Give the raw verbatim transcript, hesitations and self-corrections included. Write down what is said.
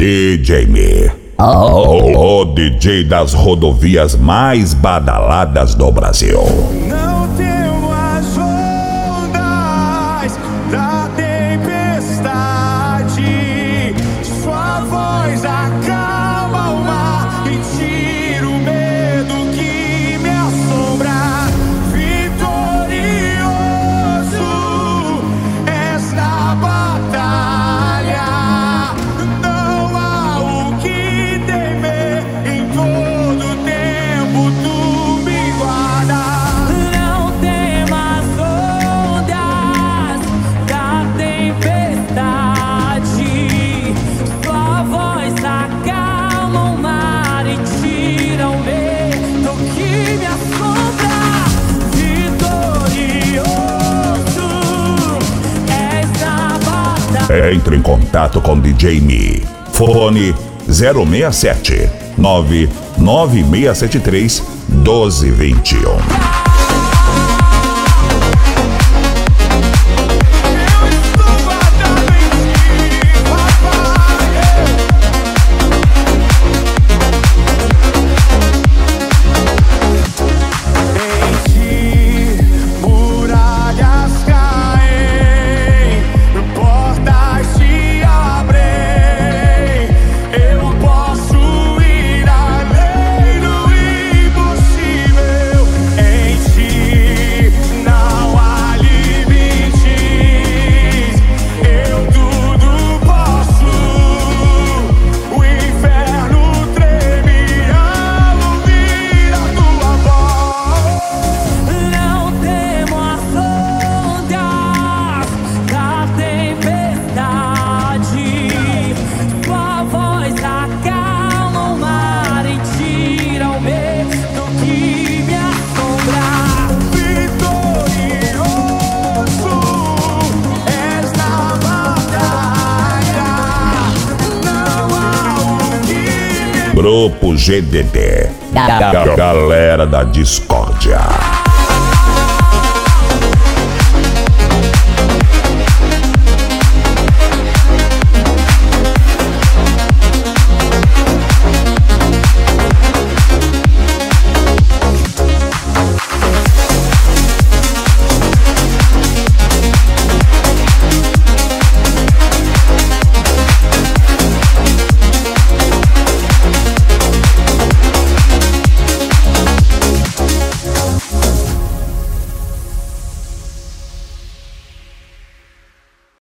D J Me, o, o D J das rodovias mais badaladas do Brasil. Não temo as ondas da tempestade, sua voz acalma o mar e tira o medo que me assombra. Vitorioso és na batalha, não há o que temer, em todo tempo tu me guardas. Não temas ondas da tempestade, sua voz acalma o mar e tira o medo que me assombra. Vitorioso és na batalha. Entre em contato com D J Me. Fone zero seis sete nove nove seis sete três um dois dois um. Muralhas caem, portas se abrem. Eu posso ir além do impossível. Em ti não há limites. Eu tudo posso. O inferno treme ao ouvir a tua voz. Não temo as ondas da tempestade, sua voz acalma o mar e tira o medo que me assombra. Vitorioso és na batalha, não há o que me Grupo G D D, Ga- Galera da Discórdia.